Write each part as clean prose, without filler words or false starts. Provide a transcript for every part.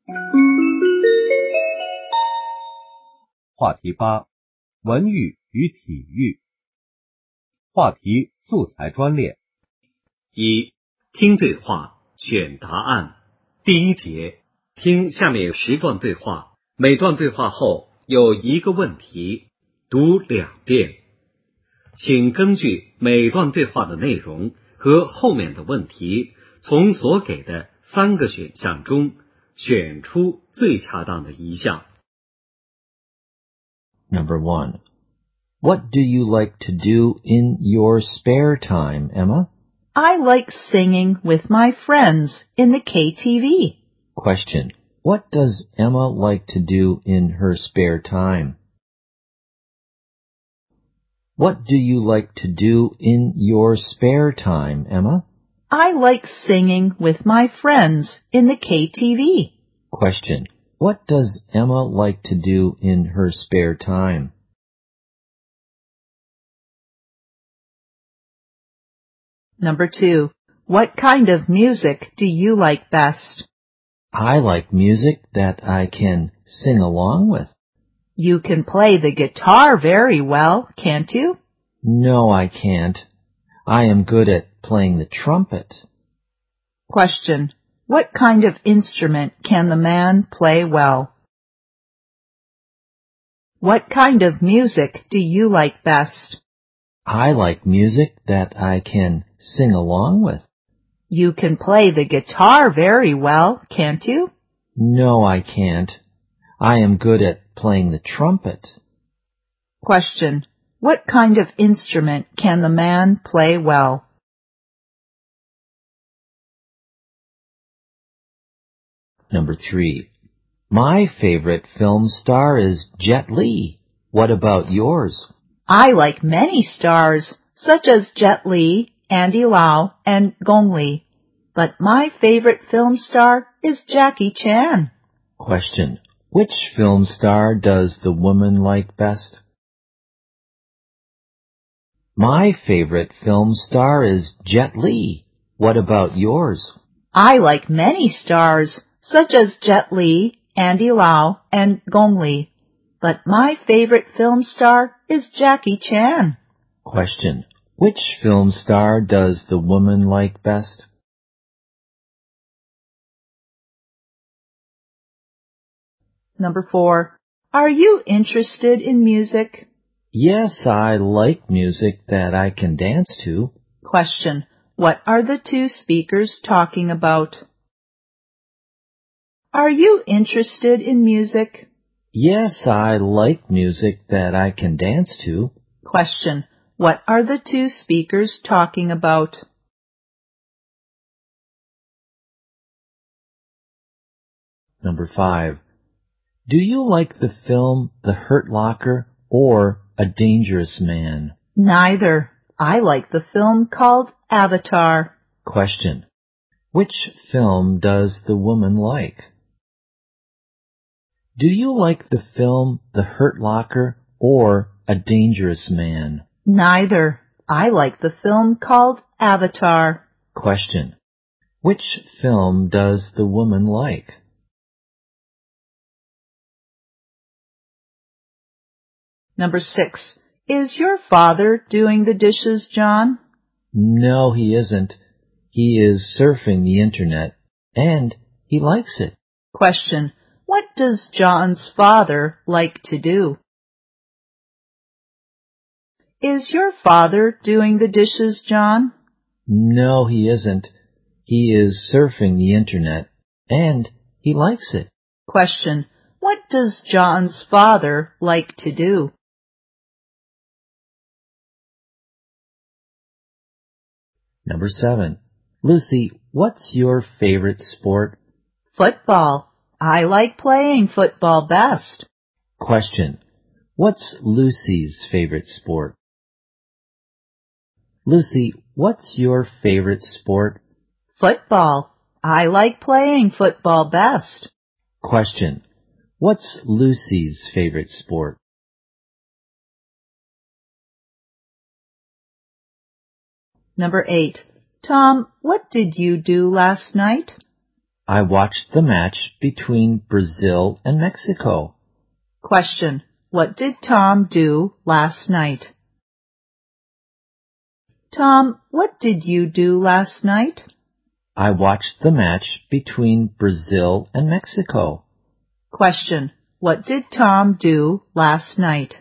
话题8：文语与体育。话题素材专列。 1. 听对话，选答案。第一节，听下面10段对话，每段对话后有一个问题，读2遍。请根据每段对话的内容和后面的问题，从所给的3个选项中选出最恰当的一项。 Number 1. What do you like to do in your spare time, Emma? I like singing with my friends in the KTV. Question. What does Emma like to do in her spare time? What do you like to do in your spare time, Emma? I like singing with my friends in the KTV. Question. What does Emma like to do in her spare time? Number 2. What kind of music do you like best? I like music that I can sing along with. You can play the guitar very well, can't you? No, I can't. I am good at playing the trumpet. Question. What kind of instrument can the man play well? What kind of music do you like best? I like music that I can sing along with. You can play the guitar very well, can't you? No, I can't. I am good at playing the trumpet. Question. What kind of instrument can the man play well? Number 3. My favorite film star is Jet Li. What about yours? I like many stars, such as Jet Li, Andy Lau, and Gong Li. But my favorite film star is Jackie Chan. Question. Which film star does the woman like best? My favorite film star is Jet Li. What about yours? I like many stars, such as Jet Li, Andy Lau, and Gong Li. But my favorite film star is Jackie Chan. Question. Which film star does the woman like best? Number 4. Are you interested in music? Yes, I like music that I can dance to. Question. What are the 2 speakers talking about? Are you interested in music? Yes, I like music that I can dance to. Question. What are the 2 speakers talking about? Number 5. Do you like the film The Hurt Locker or A Dangerous Man? Neither. I like the film called Avatar. Question. Which film does the woman like? Do you like the film The Hurt Locker or A Dangerous Man? Neither. I like the film called Avatar. Question. Which film does the woman like? Number 6. Is your father doing the dishes, John? No, he isn't. He is surfing the internet, and he likes it. Question. What does John's father like to do? Is your father doing the dishes, John? No, he isn't. He is surfing the internet, and he likes it. Question. What does John's father like to do? Number 7. Lucy, what's your favorite sport? Football. I like playing football best. Question. What's Lucy's favorite sport? Lucy, what's your favorite sport? Football. I like playing football best. Question. What's Lucy's favorite sport? Number 8. Tom, what did you do last night? I watched the match between Brazil and Mexico. Question. What did Tom do last night? Tom, what did you do last night? I watched the match between Brazil and Mexico. Question. What did Tom do last night?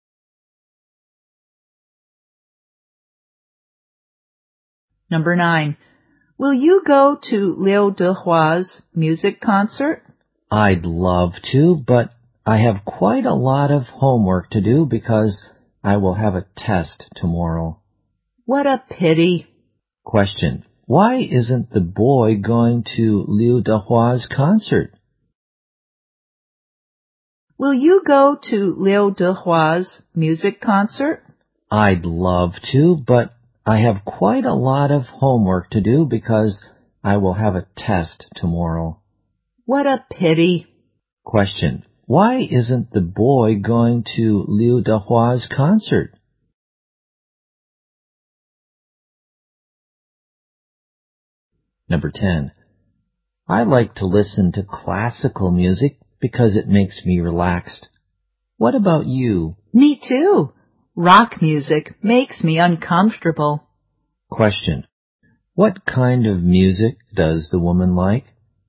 Number 9. Will you go to Liu Dehua's music concert? I'd love to, but I have quite a lot of homework to do because I will have a test tomorrow. What a pity. Question. Why isn't the boy going to Liu Dehua's concert? Will you go to Liu Dehua's music concert? I'd love to, but I have quite a lot of homework to do because I will have a test tomorrow. What a pity. Question. Why isn't the boy going to Liu Dehua's concert? Number 10. I like to listen to classical music because it makes me relaxed. What about you? Me too. Rock music makes me uncomfortable. Question. What kind of music does the woman like?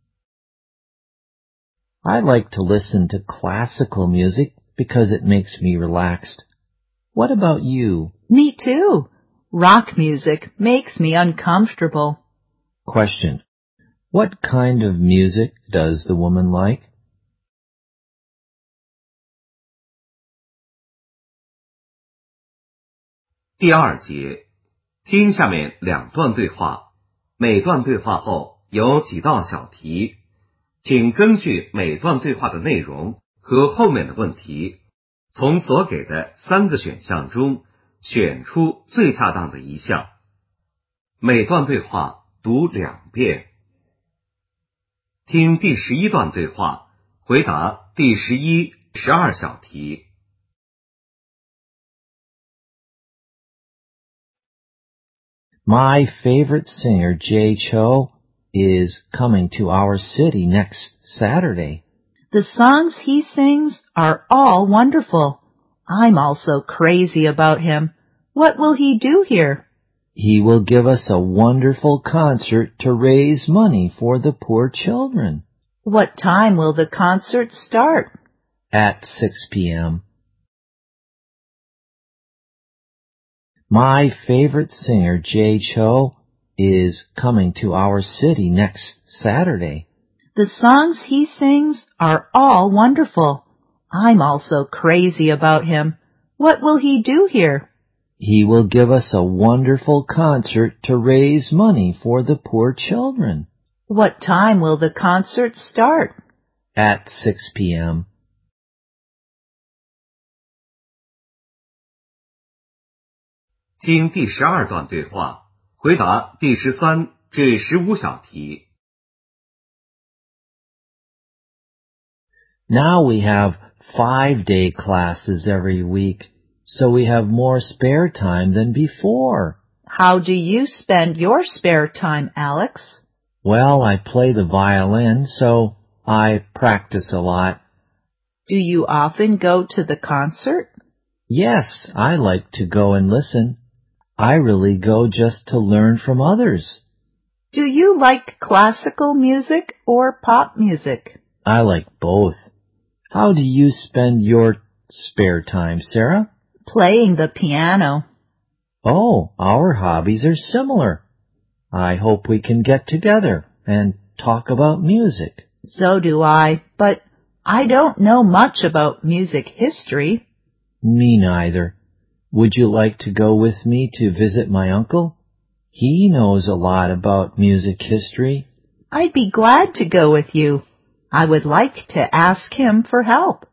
I like to listen to classical music because it makes me relaxed. What about you? Me too. Rock music makes me uncomfortable. Question. What kind of music does the woman like? 第二节，听下面2段对话，每段对话后有几道小题，请根据每段对话的内容和后面的问题，从所给的3个选项中选出最恰当的一项。每段对话读2遍。听第11段对话，回答第11、12小题。 My favorite singer, Jay Cho, is coming to our city next Saturday. The songs he sings are all wonderful. I'm also crazy about him. What will he do here? He will give us a wonderful concert to raise money for the poor children. What time will the concert start? At 6 p.m. My favorite singer, Jay Cho, is coming to our city next Saturday. The songs he sings are all wonderful. I'm also crazy about him. What will he do here? He will give us a wonderful concert to raise money for the poor children. What time will the concert start? At 6 p.m. 听第12段对话，回答第13至15小题。 Now we have 5-day classes every week, so we have more spare time than before. How do you spend your spare time, Alex? Well, I play the violin, so I practice a lot. Do you often go to the concert? Yes, I like to go and listen. I really go just to learn from others. Do you like classical music or pop music? I like both. How do you spend your spare time, Sarah? Playing the piano. Oh, our hobbies are similar. I hope we can get together and talk about music. So do I, but I don't know much about music history. Me neither. Would you like to go with me to visit my uncle? He knows a lot about music history. I'd be glad to go with you. I would like to ask him for help.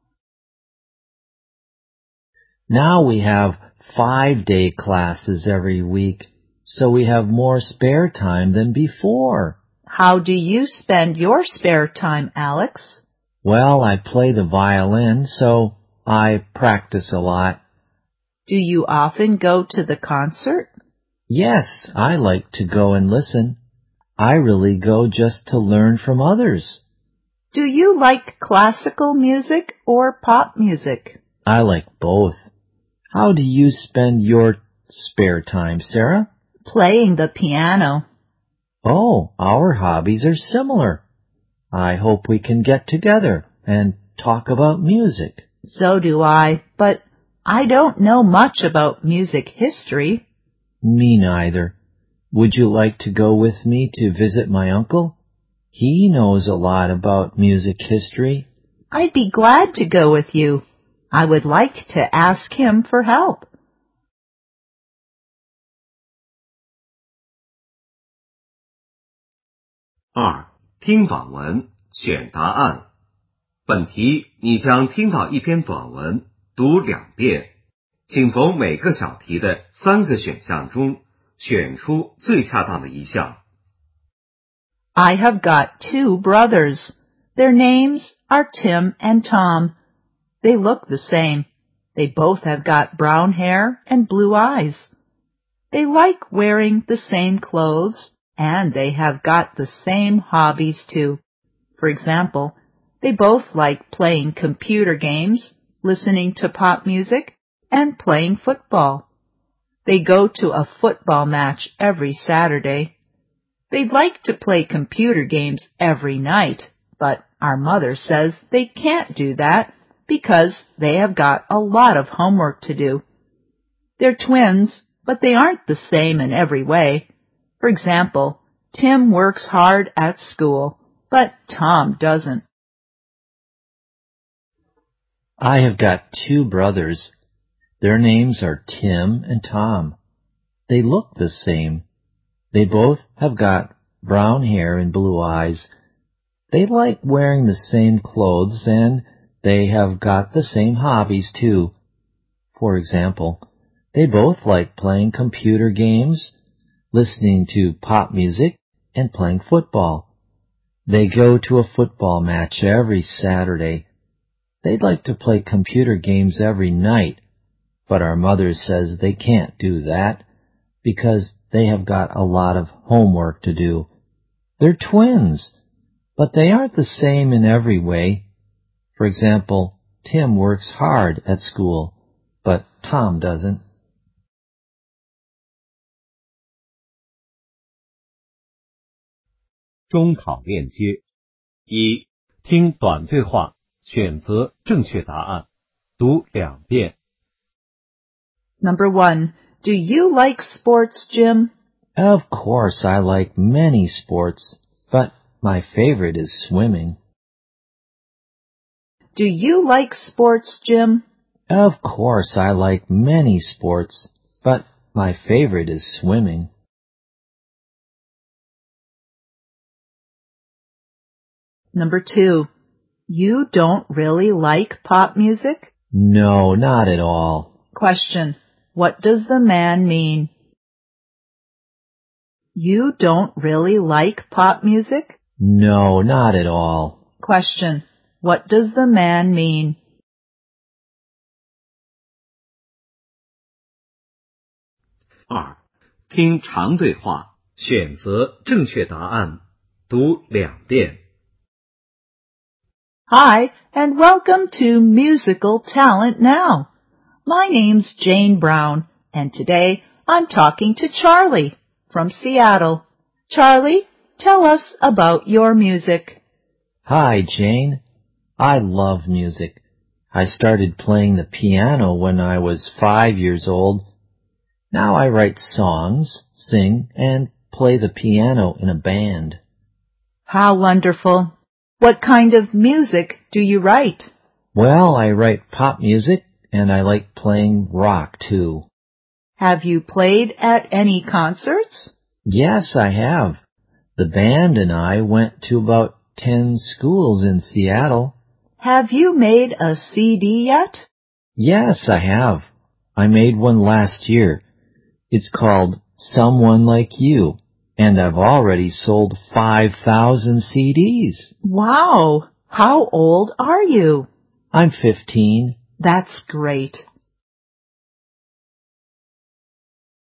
Now we have 5-day classes every week, so we have more spare time than before. How do you spend your spare time, Alex? Well, I play the violin, so I practice a lot. Do you often go to the concert? Yes, I like to go and listen. I really go just to learn from others. Do you like classical music or pop music? I like both. How do you spend your spare time, Sarah? Playing the piano. Oh, our hobbies are similar. I hope we can get together and talk about music. So do I, but I don't know much about music history. Me neither. Would you like to go with me to visit my uncle? He knows a lot about music history. I'd be glad to go with you. I would like to ask him for help. 2. 听短文，选答案。本题你将听到一篇短文，读2遍。请从每个小题的3个选项中选出最恰当的一项。 I have got 2 brothers. Their names are Tim and Tom. They look the same. They both have got brown hair and blue eyes. They like wearing the same clothes, and they have got the same hobbies too. For example, they both like playing computer games, listening to pop music, and playing football. They go to a football match every Saturday. They'd like to play computer games every night, but our mother says they can't do that because they have got a lot of homework to do. They're twins, but they aren't the same in every way. For example, Tim works hard at school, but Tom doesn't. I have got 2 brothers. Their names are Tim and Tom. They look the same. They both have got brown hair and blue eyes. They like wearing the same clothes, and they have got the same hobbies too. For example, they both like playing computer games, listening to pop music, and playing football. They go to a football match every Saturday. They'd like to play computer games every night, but our mother says they can't do that because they have got a lot of homework to do. They're twins, but they aren't the same in every way. For example, Tim works hard at school, but Tom doesn't. 中考链接。 1. 听短对话，选择正确答案，读2遍。 Number 1. Do you like sports, Jim? Of course, I like many sports, but my favorite is swimming. Do you like sports, Jim? Of course, I like many sports, but my favorite is swimming. Number 2. You don't really like pop music? No, not at all. Question. What does the man mean? You don't really like pop music? No, not at all. Question. What does the man mean? 2. 听长对话，选择正确答案，读2遍。 Hi, and welcome to Musical Talent Now. My name's Jane Brown, and today I'm talking to Charlie from Seattle. Charlie, tell us about your music. Hi, Jane. I love music. I started playing the piano when I was 5 years old. Now I write songs, sing, and play the piano in a band. How wonderful. What kind of music do you write? Well, I write pop music, and I like playing rock, too. Have you played at any concerts? Yes, I have. The band and I went to about 10 schools in Seattle. Have you made a CD yet? Yes, I have. I made one last year. It's called Someone Like You, and I've already sold 5,000 CDs. Wow! How old are you? I'm 15. That's great.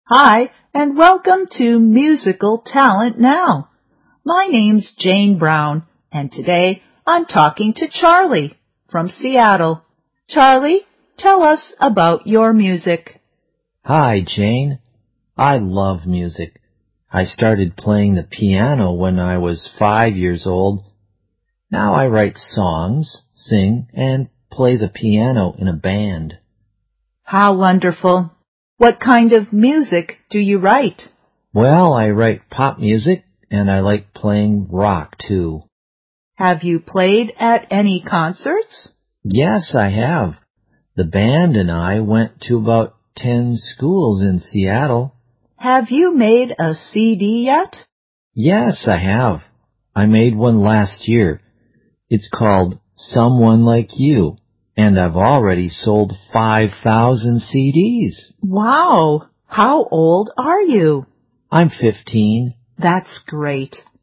Hi, and welcome to Musical Talent Now. My name's Jane Brown, and today I'm talking to Charlie from Seattle. Charlie, tell us about your music. Hi, Jane. I love music. I started playing the piano when I was 5 years old. Now I write songs, sing, and play the piano in a band. How wonderful. What kind of music do you write? Well, I write pop music, and I like playing rock, too. Have you played at any concerts? Yes, I have. The band and I went to about 10 schools in Seattle. Have you made a CD yet? Yes, I have. I made one last year. It's called Someone Like You, and I've already sold 5,000 CDs. Wow! How old are you? I'm 15. That's great.